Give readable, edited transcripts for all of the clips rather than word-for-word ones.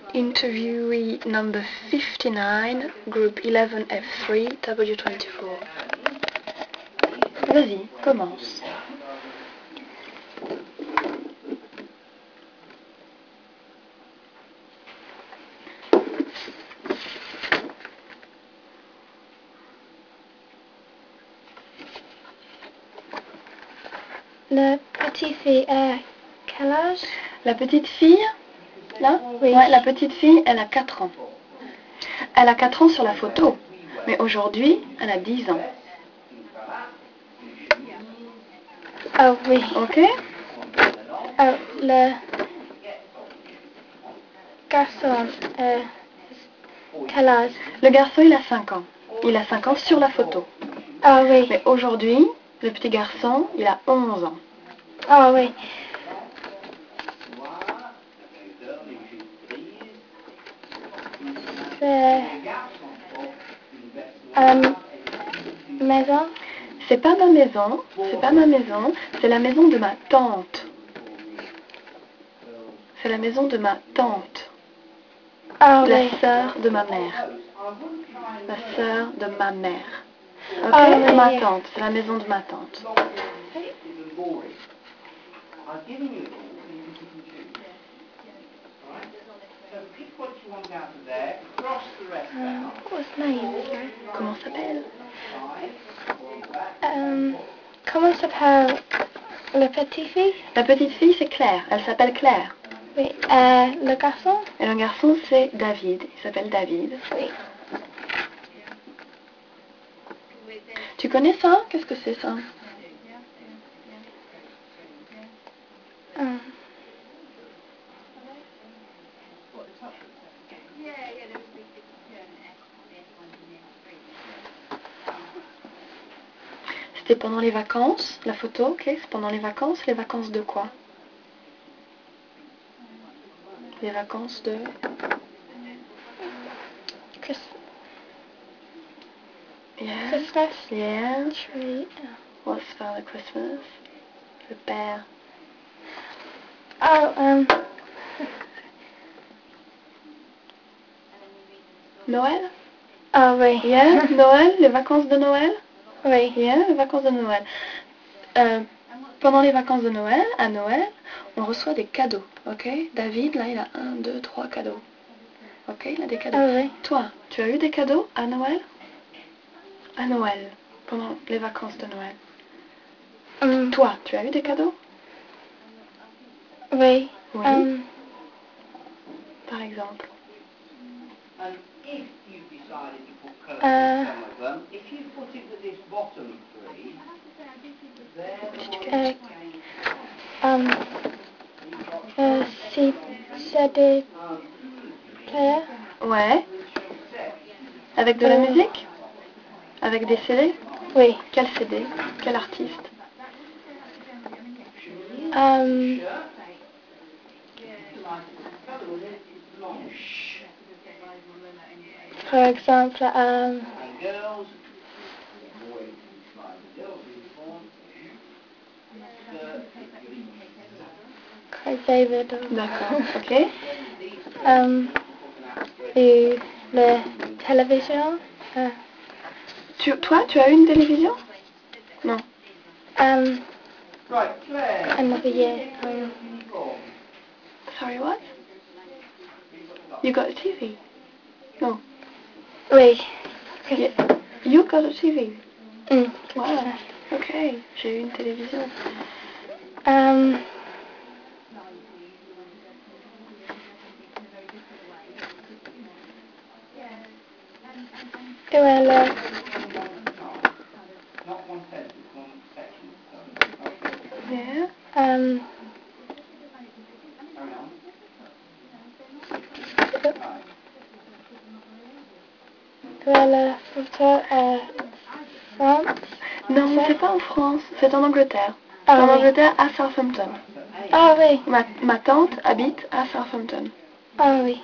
Interviewee number 59, group 11F3, W24. Vas-y, commence. La petite fille a quel âge? La petite fille, là? Oui. Ouais, la petite fille, elle a 4 ans. Elle a 4 ans sur la photo, mais aujourd'hui, elle a 10 ans. Ah oui. Ok? Ah, le garçon a quel âge? Le garçon, il a 5 ans. Il a 5 ans sur la photo. Ah oui. Mais aujourd'hui, le petit garçon, il a 11 ans. Ah oui. C'est maison? C'est pas ma maison, c'est la maison de ma tante. C'est la maison de ma tante. Ah La oui. sœur de ma mère. La sœur de ma mère. Ok? Ah oui. Ma tante, c'est la maison de ma tante. What's name? Comment ça s'appelle? Comment s'appelle la petite fille? La petite fille, c'est Claire. Elle s'appelle Claire. Oui. Le garçon? Et le garçon, c'est David. Il s'appelle David. Oui. Tu connais ça? Qu'est-ce que c'est ça? C'était pendant les vacances, la photo, ok? C'est pendant les vacances. Les vacances de quoi? Les vacances de... Yeah. Christmas Yeah. tree. What's Father Christmas? Le père. Oh, Noël? Ah oui. Yeah, Noël, les vacances de Noël? Oui. Yeah, les vacances de Noël. Pendant les vacances de Noël, à Noël, on reçoit des cadeaux, ok? David, là, il a 1, 2, 3 cadeaux. Ok, il a des cadeaux. Ah oui. Toi, tu as eu des cadeaux à Noël? À Noël, pendant les vacances de Noël. Toi, tu as eu des cadeaux? Oui. Oui. Par exemple. Si CD player? Ouais. Avec de la musique? Avec des CD? Oui. Quel CD? Quel artiste? Par exemple, Craig David. D'accord, ok. Et la télévision. Toi, tu as eu une télévision? Non. Another year. Sorry, what? You got a TV? No. Oui. Yeah. You got a TV? Wow. Christmas. Ok, j'ai eu une télévision. Well, Yeah. photo France. Non, c'est pas en France, c'est en Angleterre. Ah, C'est en oui. Angleterre, à Southampton. Ah oui. Ma tante habite à Southampton. Ah oui.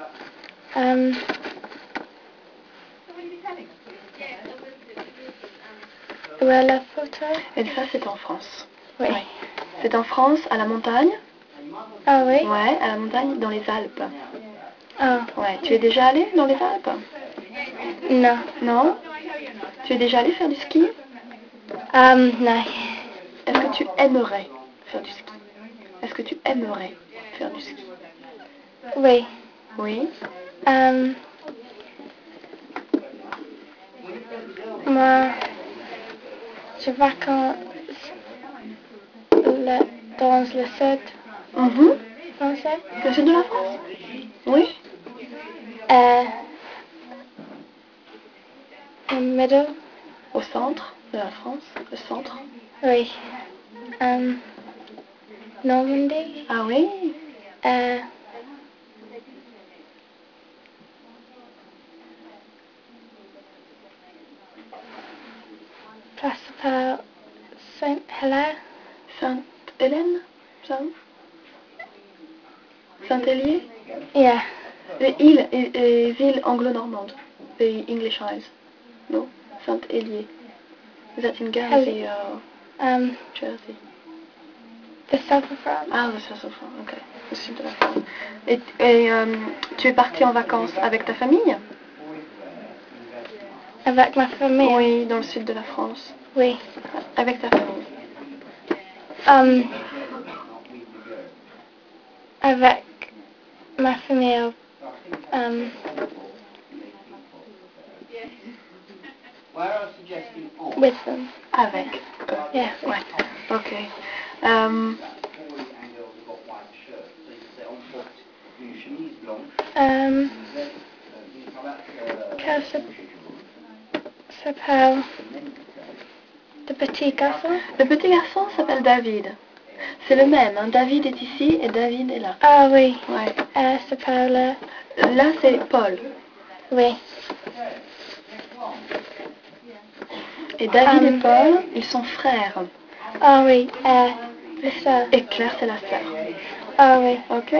La photo. Et ça, c'est en France. Oui. Ouais. C'est en France, à la montagne. Ah oui. Ouais, à la montagne, dans les Alpes. Oh, Ouais. Tu es déjà allé dans les Alpes? no. Non? Tu es déjà allé faire du ski? No. Est-ce que tu aimerais faire du ski? Est-ce que tu aimerais faire du ski? Oui. Oui. Moi, je vacances dans le sud Mhm. français. Le sud de la France? Oui. Au middle. Au centre de la France? Le centre? Oui. Normandie. Ah oui? Principal Saint-Hilaire. Sainte-Hélène? Ça? Saint-Hélier? Yeah. Les îles anglo-normandes. The English Isles. No? Saint-Hélier. Is that in Guernsey or Jersey? The south of France. Ah, le south of France, ok. Le sud de la France. Et tu es parti en vacances avec ta famille? Avec ma famille. Oui, dans le sud de la France. Oui. Avec ta famille. Avec ma famille. With them. Avec. Yeah. Ouais. Ok. Quel s'appelle The Petit Garçon. Le petit garçon s'appelle David. C'est le même, hein. David est ici et David est là. Ah oui. Ouais. S'appelle. Là, c'est Paul. Oui. Et David et Paul, ils sont frères. Ah oui. Le sœur. Et Claire, c'est la sœur. Ah oui. Ok?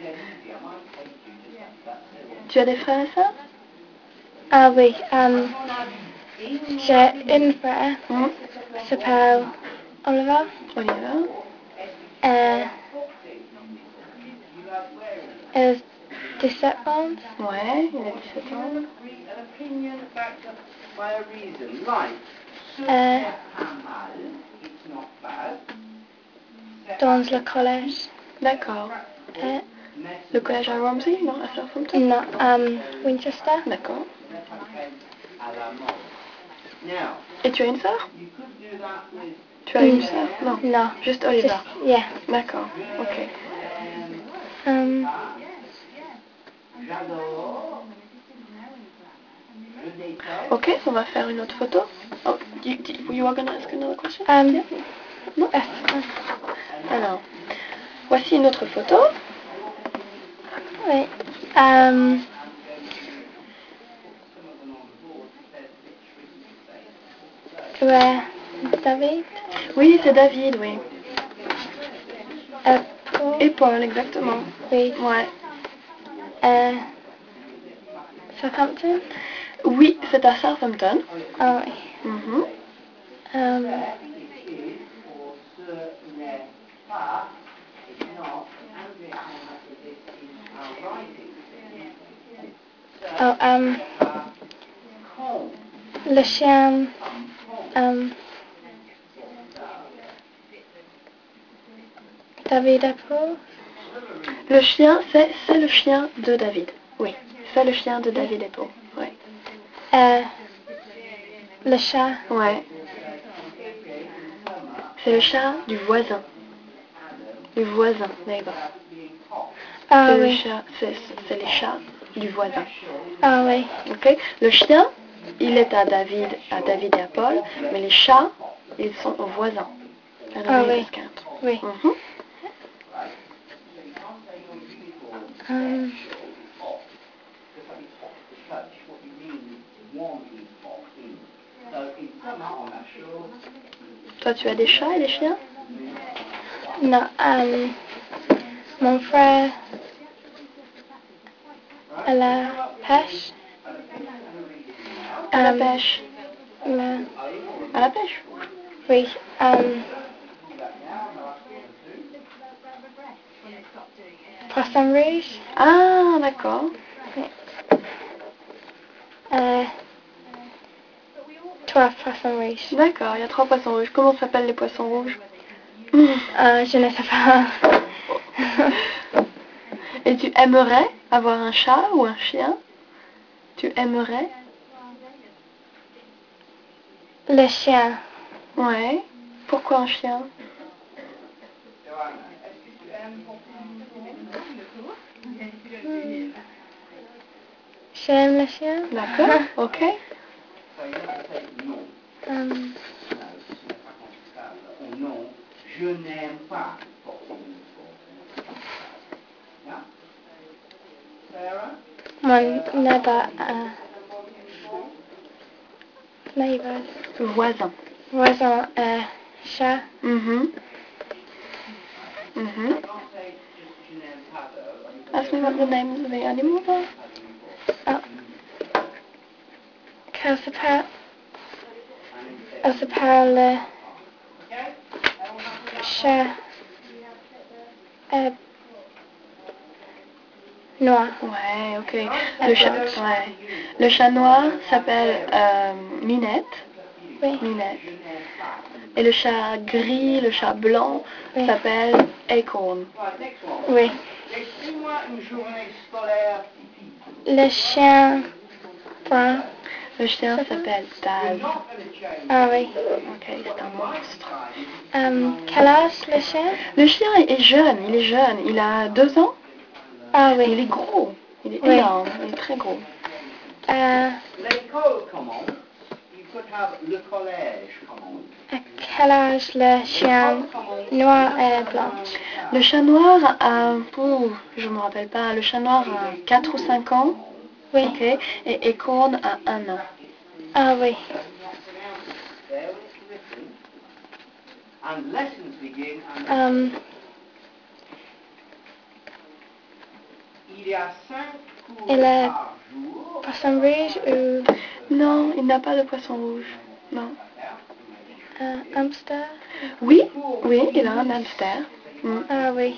Tu as des frères et sœurs? Ah oui. J'ai une frère. S'appelle Oliver. Oliver. Is 17 ans. Ouais, il a 17 ans. Dans le collège. D'accord. Le collège à Romsey, non? À Southampton? Non, Winchester. D'accord. Et tu as une sœur? Tu as une sœur? Non. Non. Juste Oliver. Yeah. D'accord. Ok. Ok, on va faire une autre photo. Oh, you are gonna ask another question? Yeah. Non? Alors, voici une autre photo. Oui. Ouais. David. Oui, c'est David, oui. Paul. Et Paul, exactement. Oui. Ouais. Southampton. Oui, c'est à Southampton. Ah oui. Mhm. Le chien. David et Paul. Le chien, c'est le chien de David. Oui, c'est le chien de David et Paul. Ouais. Le chat. Ouais. C'est le chat du voisin. Du voisin, neighbor. Ah C'est le oui. chat, c'est les chats du voisin. Ah oui. Ok. Le chien, il est à David et à Paul, mais les chats, ils sont aux voisins. Ah oui. Oui. Mhm. Toi, tu as des chats et des chiens? Non, mon frère à la pêche. À la pêche. À la pêche? Oui. Poisson rouge. Ah, d'accord. Trois poissons rouges. D'accord, il y a 3 poissons rouges. Comment s'appellent les poissons rouges? Je ne sais pas. Et tu aimerais avoir un chat ou un chien? Tu aimerais? Le chien. Ouais. Pourquoi un chien? J'aime le chien. D'accord, ok. Non, je n'aime pas. Mon neighbor. Neighbor. Voisin. Voisin. Chat. Mhm. Mhm. Ask me what the names of the animals are. Elle parle chat noir. Ouais, ok. Le chat noir s'appelle Minette. Oui. Minette. Et le chat gris, le chat blanc, Oui. s'appelle Acorn. Oui. Décris-moi une journée scolaire typique. Le chien brun. Le chien s'appelle Taz. Ah oui. Ok, c'est un monstre. Quel âge le chien? Le chien est jeune, il est jeune. Il a 2 ans. Ah Il oui. est gros. Il est Oui. énorme. Il est très gros. L'école commence. Il faut avoir le collège commence. À quel âge le chien noir et blanc? Le chat noir a, je me rappelle pas, le chat noir a 4 ou 5 ans. Oui. Ok. Et Acorn a 1 an. Ah oui. And lessons begin and il y a 5 cours Et le par jour. poisson rouge ou Non, il n'a pas de poisson rouge. Non. hamster? Oui, oui, il a un hamster. Ah oui.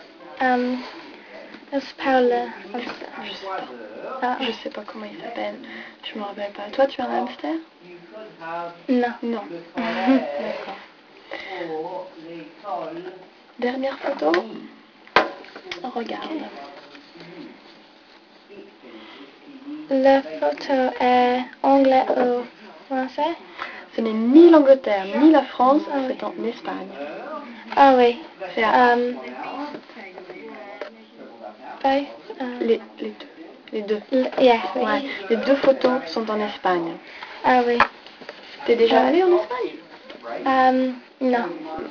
Elle se parle hamster. Je sais pas. Ah. Je sais pas comment il s'appelle. Je me rappelle pas. Toi, tu as un hamster? Non. Non. Le collège D'accord. pour l'école. Dernière photo. Regarde. La photo est anglais ou français? Ce n'est ni l'Angleterre ni la France, c'est en Espagne. Ah oui. C'est à les deux. Les deux. Yeah, oui. Ouais. Les 2 photos sont en Espagne. Ah oui. T'es déjà allé en Espagne? Non.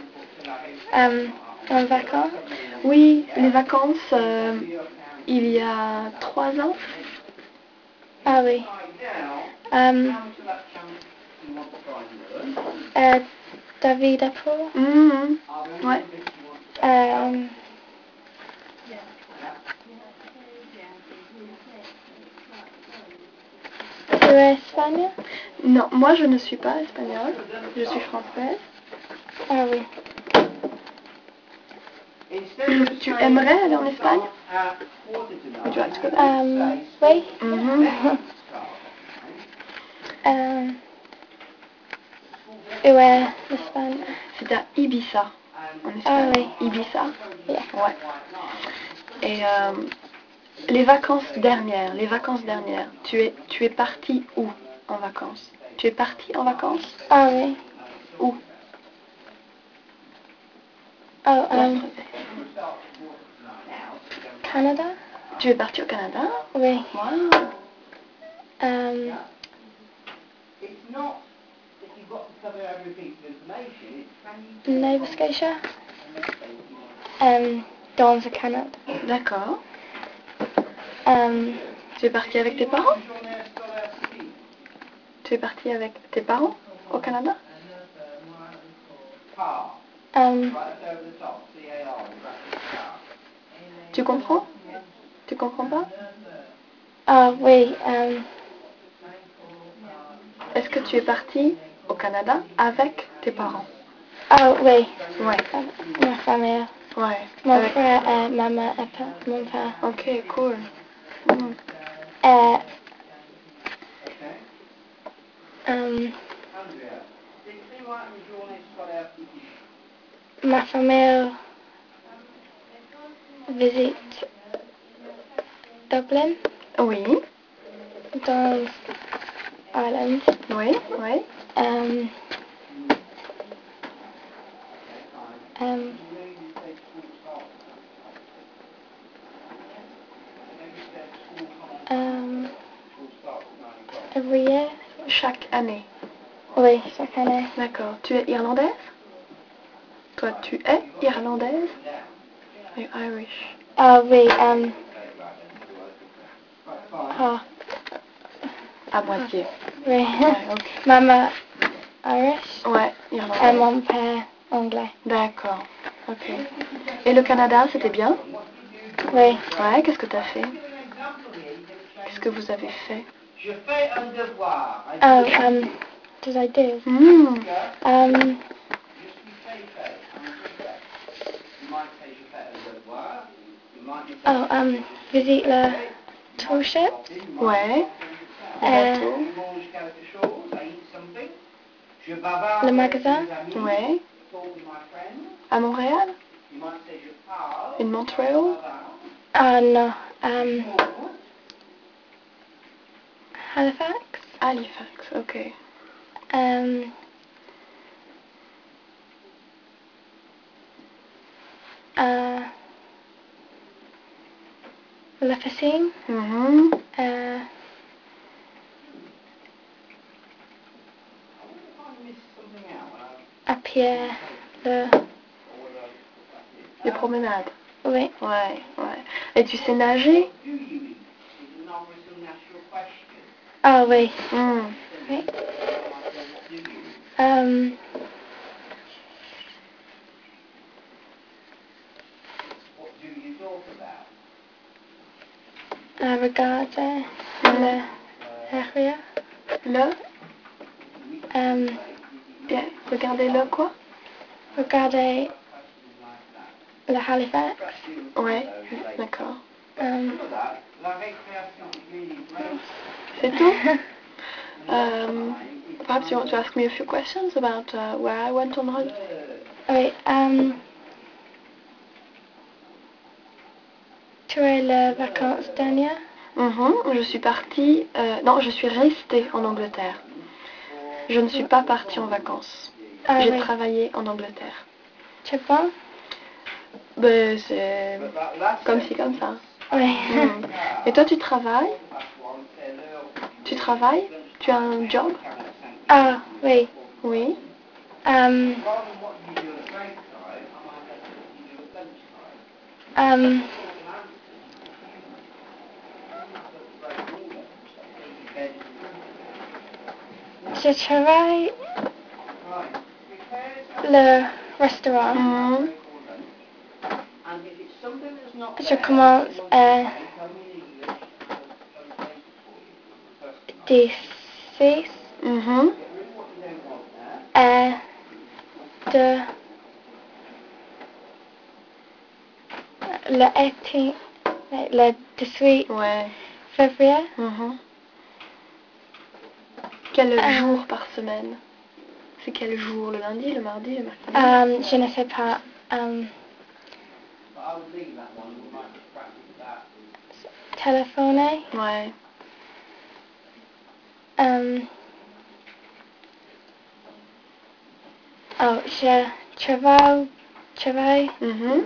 En vacances? Oui, les vacances, il y a 3 ans. Ah oui. David Apple? Ouais. Tu es espagnol? Non, moi je ne suis pas espagnole, je suis française. Ah oui. Tu aimerais aller en Espagne? Would you like to go there? Oui. Où est l'Espagne? C'est à Ibiza, en Ah Espagne. oui. Ibiza? Yeah. Ouais. Et les vacances dernières, tu es parti où en vacances? Tu es parti en vacances? Ah oui. Où? Oh, Canada? Tu es parti au Canada? Oui. Wow. Nova Scotia? Dans le Canada. D'accord. Tu es parti avec tes parents? Tu es parti avec tes parents au Canada? Tu comprends? Tu comprends pas? Ah oui. Est-ce que tu es parti au Canada avec tes parents? Ah oui. Ouais. Ma famille. Ouais. Mon Avec- frère et maman et mon père. Ok, cool. Mm. Et Okay. Andrea, décris-moi une journée scolaire typique. ma famille visite Dublin Oui, dans Ireland. oui, oui. Um, Okay, fine. um, Where you say school starts at 9 o'clock? When you said school commence at 9 um, o'clock. School starts at 9 o'clock. every year. Chaque année. Oui, chaque année. D'accord. Tu es irlandaise? Toi, tu es irlandaise? Down. Are you Irish? Ah oui, Okay, right then. Right, fine. ah, À moitié. oui. Ouais, ok. Maman Irish Ouais, et irlandaise. mon père anglais. D'accord. Ok. Et le Canada, c'était bien? Oui. Ouais, qu'est-ce que tu as fait? Qu'est-ce que vous avez fait? Je fais un devoir. Oh, did I do? Hmm. Um, Je suis fait. I'm fait. You might say je fais un devoir. You might say visite le toolship. Ouais. Le bateau. Je mange quelque chose. I eat something. Je bavarde Le avec magasin. mes amis. Ouais. Talk with my friends. À Montréal? You might say je parle. In Montreal? Ah non. Je mange. Halifax. Halifax, ok. Um, La Piscine. Mhm. Uh, I missed something out. à pied. Le, Les promenades. oui. Ouais, ouais. Et tu sais nager? Do you eat? Is not a natural question. Ah oui. Hmm. Oui. What do you eat? What do you talk about? Regarder le area. Le? Um, Bien. Regardez-le quoi? regarder le Halifax. Ouais. D'accord. Um, La récréation is really great. C'est tout? Perhaps you want to ask me a few questions about where I went on holiday? oui. Tu es les vacances dernières? Mhm. Je suis partie... non, je suis restée en Angleterre. Je ne suis pas partie en vacances. Ah J'ai oui. travaillé en Angleterre. Tu es bon? Ben, c'est comme ci, comme ça. Oui. Hmm. Et toi, tu travailles? Tu travailles? Tu as un job? Ah oui. Oui. Um, um, je travaille le restaurant. Mhm. Je commence à 16 Mhm. à le 18, le 18 Ouais. février. Mhm. Quel jour par semaine? C'est quel jour? Le lundi, le mardi, le mercredi? Je ne sais pas. Téléphoner. Ouais. Oh, je travaille Mhm.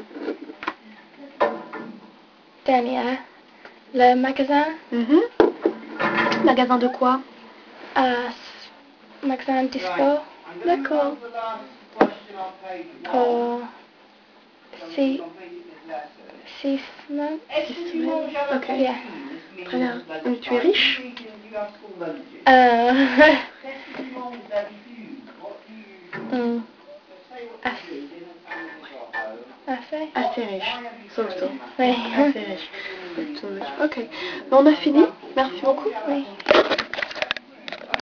dernier. Le magasin. Mhm. Magasin de quoi? Magasin disco. D'accord. Pour 6 months. 6 semaines. Ok. Yeah. Très bien. Donc, tu es riche? Mm. Assez. Assez riche. Surtout. Oui. Assez riche. Ok. Ben, on a fini. Merci beaucoup. Oui.